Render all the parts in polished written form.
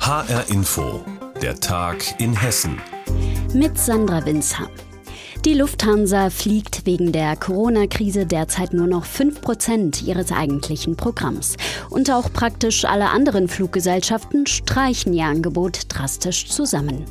HR Info, der Tag in Hessen. Mit Sandra Winzer. Die Lufthansa fliegt wegen der Corona-Krise derzeit nur noch 5% ihres eigentlichen Programms. Und auch praktisch alle anderen Fluggesellschaften streichen ihr Angebot drastisch zusammen.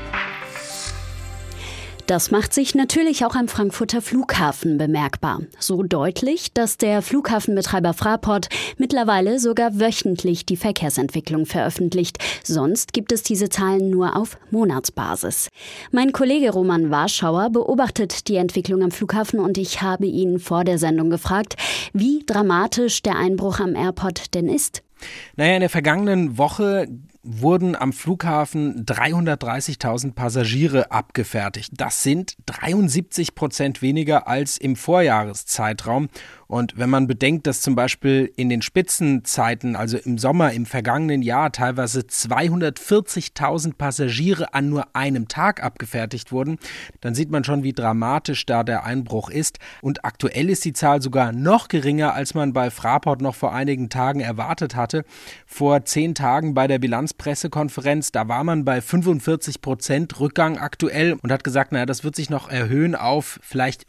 Das macht sich natürlich auch am Frankfurter Flughafen bemerkbar. So deutlich, dass der Flughafenbetreiber Fraport mittlerweile sogar wöchentlich die Verkehrsentwicklung veröffentlicht. Sonst gibt es diese Zahlen nur auf Monatsbasis. Mein Kollege Roman Warschauer beobachtet die Entwicklung am Flughafen und ich habe ihn vor der Sendung gefragt, wie dramatisch der Einbruch am Airport denn ist. In der vergangenen Woche wurden am Flughafen 330.000 Passagiere abgefertigt. Das sind 73% weniger als im Vorjahreszeitraum. Und wenn man bedenkt, dass zum Beispiel in den Spitzenzeiten, also im Sommer im vergangenen Jahr, teilweise 240.000 Passagiere an nur einem Tag abgefertigt wurden, dann sieht man schon, wie dramatisch da der Einbruch ist. Und aktuell ist die Zahl sogar noch geringer, als man bei Fraport noch vor einigen Tagen erwartet hatte. Vor 10 Tagen bei der Bilanzpressekonferenz, da war man bei 45% Rückgang aktuell und hat gesagt, das wird sich noch erhöhen auf vielleicht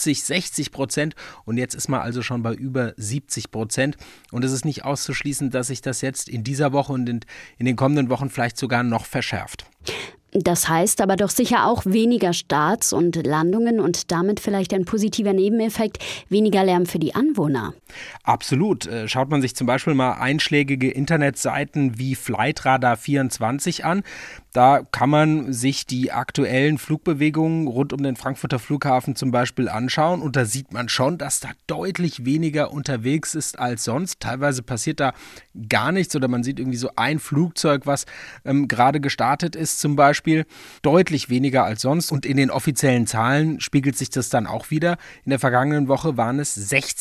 50-60%. Und jetzt ist man also schon bei über 70%. Und es ist nicht auszuschließen, dass sich das jetzt in dieser Woche und in den kommenden Wochen vielleicht sogar noch verschärft. Das heißt aber doch sicher auch weniger Starts und Landungen und damit vielleicht ein positiver Nebeneffekt, weniger Lärm für die Anwohner. Absolut. Schaut man sich zum Beispiel mal einschlägige Internetseiten wie Flightradar24 an, da kann man sich die aktuellen Flugbewegungen rund um den Frankfurter Flughafen zum Beispiel anschauen und da sieht man schon, dass da deutlich weniger unterwegs ist als sonst. Teilweise passiert da gar nichts oder man sieht irgendwie so ein Flugzeug, was gerade gestartet ist zum Beispiel. Deutlich weniger als sonst und in den offiziellen Zahlen spiegelt sich das dann auch wieder. In der vergangenen Woche waren es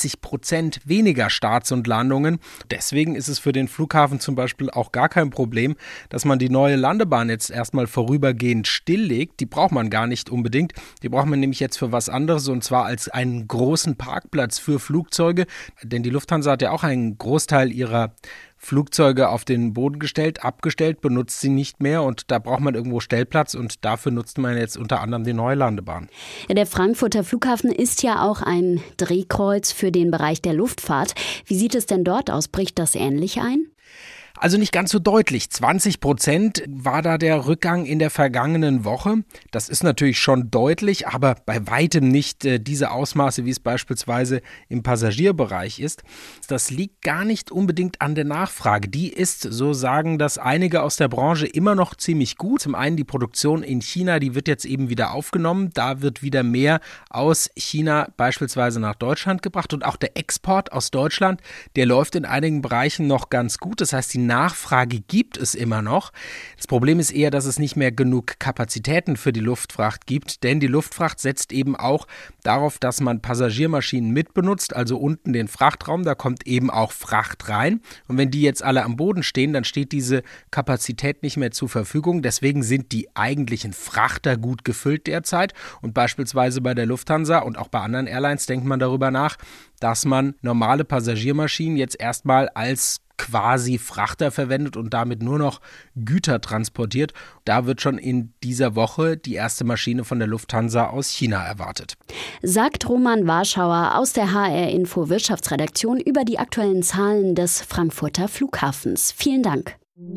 60% weniger Starts und Landungen. Deswegen ist es für den Flughafen zum Beispiel auch gar kein Problem, dass man die neue Landebahn jetzt erstmal vorübergehend stilllegt. Die braucht man gar nicht unbedingt. Die braucht man nämlich jetzt für was anderes und zwar als einen großen Parkplatz für Flugzeuge. Denn die Lufthansa hat ja auch einen Großteil ihrer Flugzeuge auf den Boden gestellt, abgestellt, benutzt sie nicht mehr und da braucht man irgendwo Stellplatz und dafür nutzt man jetzt unter anderem die neue Landebahn. Der Frankfurter Flughafen ist ja auch ein Drehkreuz für den Bereich der Luftfahrt. Wie sieht es denn dort aus? Bricht das ähnlich ein? Also nicht ganz so deutlich. 20% war da der Rückgang in der vergangenen Woche. Das ist natürlich schon deutlich, aber bei weitem nicht diese Ausmaße, wie es beispielsweise im Passagierbereich ist. Das liegt gar nicht unbedingt an der Nachfrage. Die ist, so sagen das einige aus der Branche, immer noch ziemlich gut. Zum einen die Produktion in China, die wird jetzt eben wieder aufgenommen. Da wird wieder mehr aus China beispielsweise nach Deutschland gebracht. Und auch der Export aus Deutschland, der läuft in einigen Bereichen noch ganz gut. Das heißt, die Nachfrage gibt es immer noch. Das Problem ist eher, dass es nicht mehr genug Kapazitäten für die Luftfracht gibt, denn die Luftfracht setzt eben auch darauf, dass man Passagiermaschinen mitbenutzt, also unten den Frachtraum, da kommt eben auch Fracht rein und wenn die jetzt alle am Boden stehen, dann steht diese Kapazität nicht mehr zur Verfügung, deswegen sind die eigentlichen Frachter gut gefüllt derzeit und beispielsweise bei der Lufthansa und auch bei anderen Airlines denkt man darüber nach, dass man normale Passagiermaschinen jetzt erstmal als quasi Frachter verwendet und damit nur noch Güter transportiert. Da wird schon in dieser Woche die erste Maschine von der Lufthansa aus China erwartet. Sagt Roman Warschauer aus der HR Info Wirtschaftsredaktion über die aktuellen Zahlen des Frankfurter Flughafens. Vielen Dank.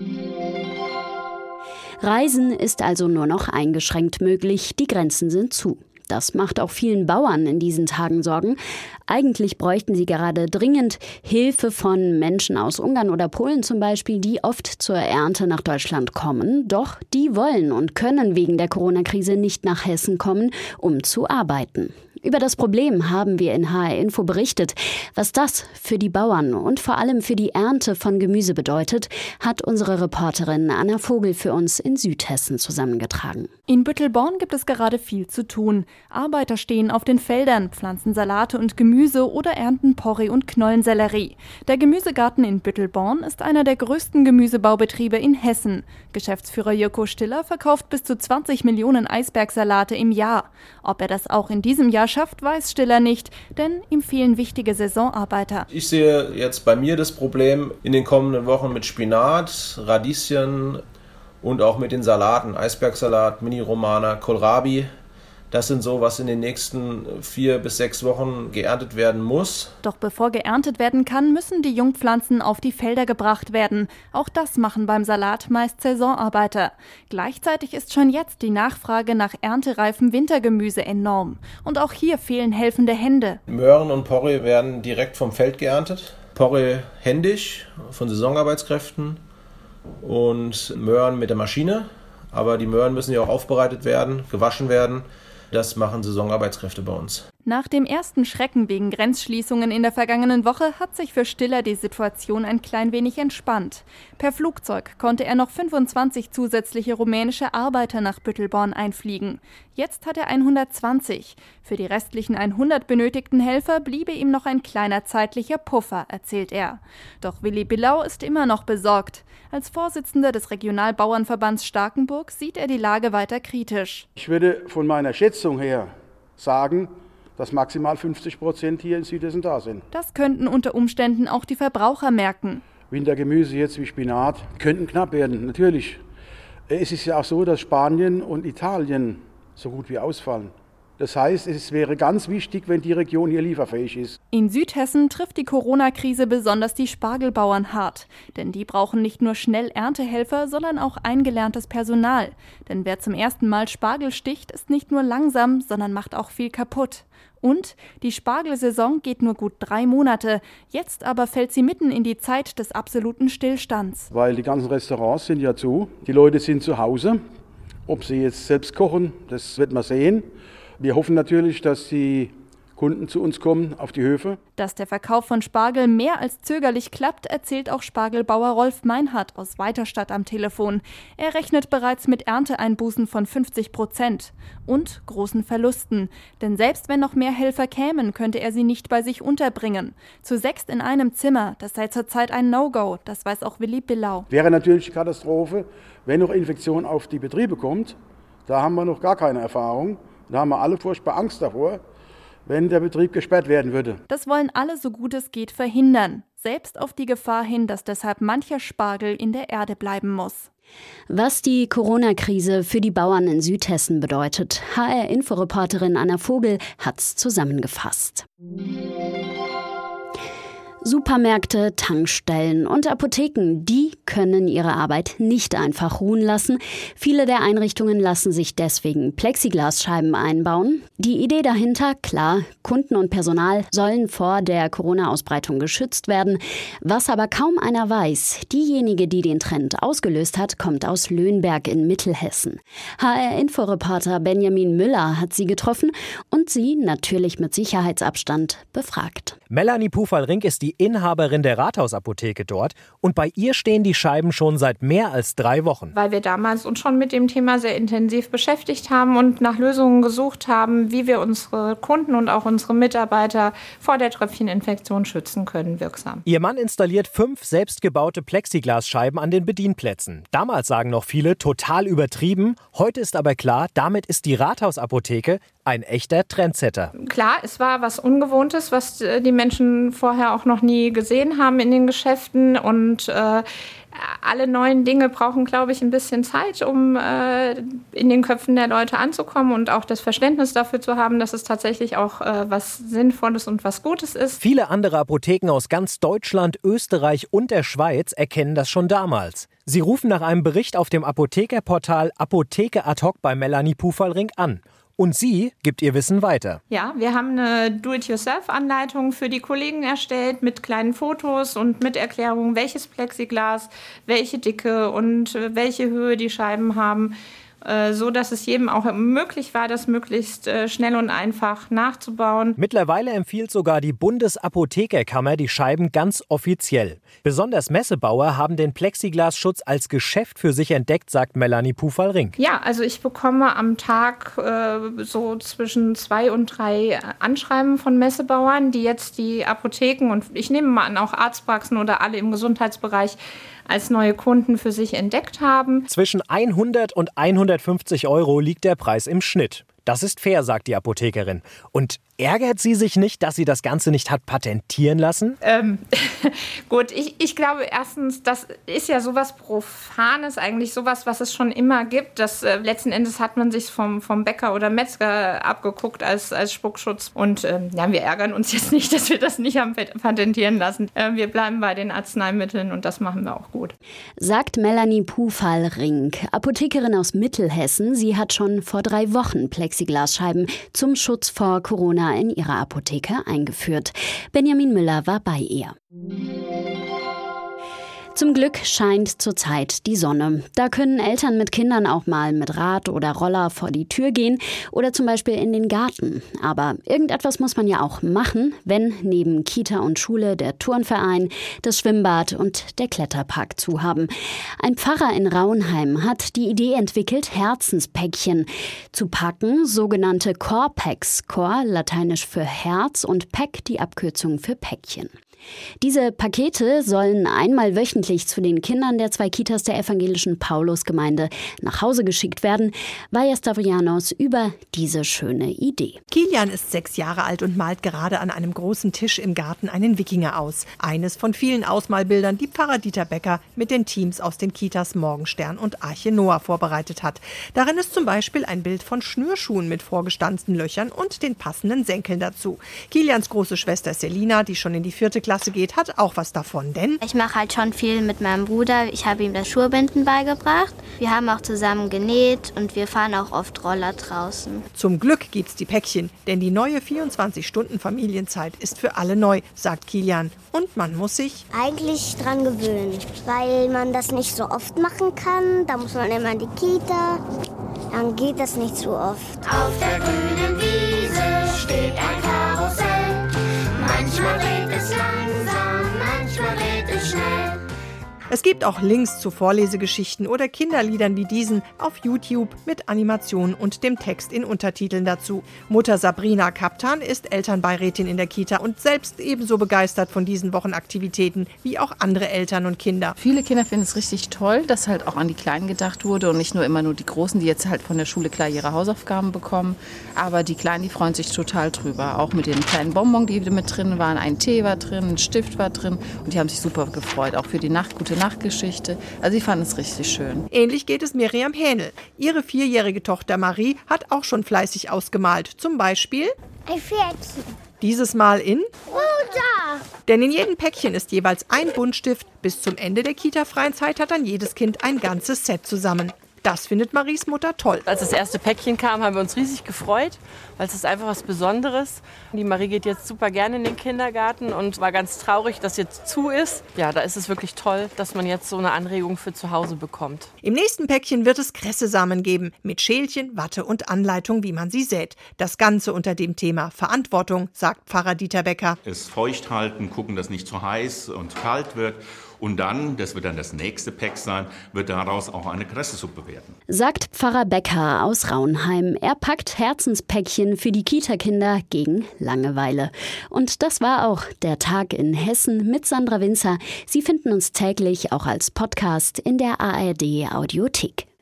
Reisen ist also nur noch eingeschränkt möglich. Die Grenzen sind zu. Das macht auch vielen Bauern in diesen Tagen Sorgen. Eigentlich bräuchten sie gerade dringend Hilfe von Menschen aus Ungarn oder Polen zum Beispiel, die oft zur Ernte nach Deutschland kommen. Doch die wollen und können wegen der Corona-Krise nicht nach Hessen kommen, um zu arbeiten. Über das Problem haben wir in HR Info berichtet. Was das für die Bauern und vor allem für die Ernte von Gemüse bedeutet, hat unsere Reporterin Anna Vogel für uns in Südhessen zusammengetragen. In Büttelborn gibt es gerade viel zu tun. Arbeiter stehen auf den Feldern, pflanzen Salate und Gemüse oder ernten Porree und Knollensellerie. Der Gemüsegarten in Büttelborn ist einer der größten Gemüsebaubetriebe in Hessen. Geschäftsführer Jirko Stiller verkauft bis zu 20 Millionen Eisbergsalate im Jahr. Ob er das auch in diesem Jahr schafft, weiß Stiller nicht, denn ihm fehlen wichtige Saisonarbeiter. Ich sehe jetzt bei mir das Problem in den kommenden Wochen mit Spinat, Radieschen, Und auch mit den Salaten, Eisbergsalat, Mini-Romana, Kohlrabi. Das sind so, was in den nächsten 4 bis 6 Wochen geerntet werden muss. Doch bevor geerntet werden kann, müssen die Jungpflanzen auf die Felder gebracht werden. Auch das machen beim Salat meist Saisonarbeiter. Gleichzeitig ist schon jetzt die Nachfrage nach erntereifem Wintergemüse enorm. Und auch hier fehlen helfende Hände. Möhren und Porree werden direkt vom Feld geerntet. Porree händisch von Saisonarbeitskräften und Möhren mit der Maschine. Aber die Möhren müssen ja auch aufbereitet werden, gewaschen werden. Das machen Saisonarbeitskräfte bei uns. Nach dem ersten Schrecken wegen Grenzschließungen in der vergangenen Woche hat sich für Stiller die Situation ein klein wenig entspannt. Per Flugzeug konnte er noch 25 zusätzliche rumänische Arbeiter nach Büttelborn einfliegen. Jetzt hat er 120. Für die restlichen 100 benötigten Helfer bliebe ihm noch ein kleiner zeitlicher Puffer, erzählt er. Doch Willi Billau ist immer noch besorgt. Als Vorsitzender des Regionalbauernverbands Starkenburg sieht er die Lage weiter kritisch. Ich würde von meiner Schätzung her sagen, dass maximal 50% hier in Südhessen da sind. Das könnten unter Umständen auch die Verbraucher merken. Wintergemüse jetzt wie Spinat könnten knapp werden, natürlich. Es ist ja auch so, dass Spanien und Italien so gut wie ausfallen. Das heißt, es wäre ganz wichtig, wenn die Region hier lieferfähig ist. In Südhessen trifft die Corona-Krise besonders die Spargelbauern hart. Denn die brauchen nicht nur schnell Erntehelfer, sondern auch eingelerntes Personal. Denn wer zum ersten Mal Spargel sticht, ist nicht nur langsam, sondern macht auch viel kaputt. Und die Spargelsaison geht nur gut 3 Monate. Jetzt aber fällt sie mitten in die Zeit des absoluten Stillstands. Weil die ganzen Restaurants sind ja zu. Die Leute sind zu Hause. Ob sie jetzt selbst kochen, das wird man sehen. Wir hoffen natürlich, dass die Kunden zu uns kommen auf die Höfe. Dass der Verkauf von Spargel mehr als zögerlich klappt, erzählt auch Spargelbauer Rolf Meinhardt aus Weiterstadt am Telefon. Er rechnet bereits mit Ernteeinbußen von 50% und großen Verlusten. Denn selbst wenn noch mehr Helfer kämen, könnte er sie nicht bei sich unterbringen. Zu 6 in einem Zimmer, das sei zurzeit ein No-Go, das weiß auch Willi Billau. Wäre natürlich eine Katastrophe, wenn noch Infektion auf die Betriebe kommt. Da haben wir noch gar keine Erfahrung. Da haben wir alle furchtbar Angst davor, wenn der Betrieb gesperrt werden würde. Das wollen alle so gut es geht verhindern. Selbst auf die Gefahr hin, dass deshalb mancher Spargel in der Erde bleiben muss. Was die Corona-Krise für die Bauern in Südhessen bedeutet, HR-Inforeporterin Anna Vogel hat's zusammengefasst. Supermärkte, Tankstellen und Apotheken, die können ihre Arbeit nicht einfach ruhen lassen. Viele der Einrichtungen lassen sich deswegen Plexiglasscheiben einbauen. Die Idee dahinter, klar, Kunden und Personal sollen vor der Corona-Ausbreitung geschützt werden. Was aber kaum einer weiß, diejenige, die den Trend ausgelöst hat, kommt aus Löhnberg in Mittelhessen. HR-Inforeporter Benjamin Müller hat sie getroffen und sie, natürlich mit Sicherheitsabstand, befragt. Melanie Pufal-Rink ist die Inhaberin der Rathausapotheke dort und bei ihr stehen die Scheiben schon seit mehr als 3 Wochen. Weil wir damals uns schon mit dem Thema sehr intensiv beschäftigt haben und nach Lösungen gesucht haben, wie wir unsere Kunden und auch unsere Mitarbeiter vor der Tröpfcheninfektion schützen können, wirksam. Ihr Mann installiert 5 selbstgebaute Plexiglasscheiben an den Bedienplätzen. Damals sagen noch viele, total übertrieben. Heute ist aber klar, damit ist die Rathausapotheke ein echter Trendsetter. Klar, es war was Ungewohntes, was die Menschen vorher auch noch nie gesehen haben in den Geschäften. Und alle neuen Dinge brauchen, glaube ich, ein bisschen Zeit, um in den Köpfen der Leute anzukommen und auch das Verständnis dafür zu haben, dass es tatsächlich auch was Sinnvolles und was Gutes ist. Viele andere Apotheken aus ganz Deutschland, Österreich und der Schweiz erkennen das schon damals. Sie rufen nach einem Bericht auf dem Apothekerportal Apotheke ad hoc bei Melanie Pufal-Rink an. Und sie gibt ihr Wissen weiter. Ja, wir haben eine Do-it-yourself-Anleitung für die Kollegen erstellt mit kleinen Fotos und mit Erklärungen, welches Plexiglas, welche Dicke und welche Höhe die Scheiben haben, so dass es jedem auch möglich war, das möglichst schnell und einfach nachzubauen. Mittlerweile empfiehlt sogar die Bundesapothekerkammer die Scheiben ganz offiziell. Besonders Messebauer haben den Plexiglasschutz als Geschäft für sich entdeckt, sagt Melanie Pufal-Rink. Ja, also ich bekomme am Tag so zwischen 2 und 3 Anschreiben von Messebauern, die jetzt die Apotheken und ich nehme mal an, auch Arztpraxen oder alle im Gesundheitsbereich als neue Kunden für sich entdeckt haben. Zwischen 100 und 150 € liegt der Preis im Schnitt. Das ist fair, sagt die Apothekerin. Und Ärgert sie sich nicht, dass sie das Ganze nicht hat patentieren lassen? Gut, ich glaube erstens, das ist ja sowas Profanes, eigentlich sowas, was es schon immer gibt. Das letzten Endes hat man sich vom Bäcker oder Metzger abgeguckt als Spuckschutz. Und wir ärgern uns jetzt nicht, dass wir das nicht haben patentieren lassen. Wir bleiben bei den Arzneimitteln und das machen wir auch gut. Sagt Melanie Pufall-Rink, Apothekerin aus Mittelhessen. Sie hat schon vor 3 Wochen Plexiglasscheiben zum Schutz vor Corona in ihrer Apotheke eingeführt. Benjamin Müller war bei ihr. Zum Glück scheint zurzeit die Sonne. Da können Eltern mit Kindern auch mal mit Rad oder Roller vor die Tür gehen oder zum Beispiel in den Garten. Aber irgendetwas muss man ja auch machen, wenn neben Kita und Schule der Turnverein, das Schwimmbad und der Kletterpark zu haben. Ein Pfarrer in Raunheim hat die Idee entwickelt, Herzenspäckchen zu packen, sogenannte Core-Packs. Core, lateinisch für Herz, und Pack, die Abkürzung für Päckchen. Diese Pakete sollen einmal wöchentlich zu den Kindern der 2 Kitas der evangelischen Paulusgemeinde nach Hause geschickt werden. Vaja Stavrianos über diese schöne Idee. Kilian ist 6 Jahre alt und malt gerade an einem großen Tisch im Garten einen Wikinger aus. Eines von vielen Ausmalbildern, die Pfarrer Dieter Becker mit den Teams aus den Kitas Morgenstern und Arche Noah vorbereitet hat. Darin ist zum Beispiel ein Bild von Schnürschuhen mit vorgestanzten Löchern und den passenden Senkeln dazu. Kilians große Schwester Selina, die schon in die 4. Klasse geht, hat auch was davon, denn ich mache halt schon viel mit meinem Bruder. Ich habe ihm das Schuhbinden beigebracht. Wir haben auch zusammen genäht und wir fahren auch oft Roller draußen. Zum Glück gibt's die Päckchen, denn die neue 24-Stunden-Familienzeit ist für alle neu, sagt Kilian. Und man muss sich eigentlich dran gewöhnen, weil man das nicht so oft machen kann. Da muss man immer in die Kita, dann geht das nicht so oft. Auf der grünen Wiese steht ein Karussell. Manchmal geht es langsam, manchmal geht es schnell. Es gibt auch Links zu Vorlesegeschichten oder Kinderliedern wie diesen auf YouTube mit Animationen und dem Text in Untertiteln dazu. Mutter Sabrina Kaptan ist Elternbeirätin in der Kita und selbst ebenso begeistert von diesen Wochenaktivitäten wie auch andere Eltern und Kinder. Viele Kinder finden es richtig toll, dass halt auch an die Kleinen gedacht wurde und nicht nur immer nur die Großen, die jetzt halt von der Schule klar ihre Hausaufgaben bekommen. Aber die Kleinen, die freuen sich total drüber. Auch mit den kleinen Bonbons, die mit drin waren. Ein Tee war drin, ein Stift war drin und die haben sich super gefreut. Auch für die gute Nachtgeschichte. Also sie fanden es richtig schön. Ähnlich geht es Miriam Hähnel. Ihre 4-jährige Tochter Marie hat auch schon fleißig ausgemalt. Zum Beispiel ein Pferdchen. Dieses Mal in Rosa. Denn in jedem Päckchen ist jeweils ein Buntstift. Bis zum Ende der Kita-freien Zeit hat dann jedes Kind ein ganzes Set zusammen. Das findet Maries Mutter toll. Als das erste Päckchen kam, haben wir uns riesig gefreut, weil es ist einfach was Besonderes. Die Marie geht jetzt super gerne in den Kindergarten und war ganz traurig, dass jetzt zu ist. Ja, da ist es wirklich toll, dass man jetzt so eine Anregung für zu Hause bekommt. Im nächsten Päckchen wird es Kressesamen geben, mit Schälchen, Watte und Anleitung, wie man sie sät. Das Ganze unter dem Thema Verantwortung, sagt Pfarrer Dieter Becker. Es feucht halten, gucken, dass nicht zu heiß und kalt wird. Und dann, das wird dann das nächste Pack sein, wird daraus auch eine Kressesuppe werden. Sagt Pfarrer Becker aus Raunheim. Er packt Herzenspäckchen für die Kita-Kinder gegen Langeweile. Und das war auch der Tag in Hessen mit Sandra Winzer. Sie finden uns täglich auch als Podcast in der ARD Audiothek.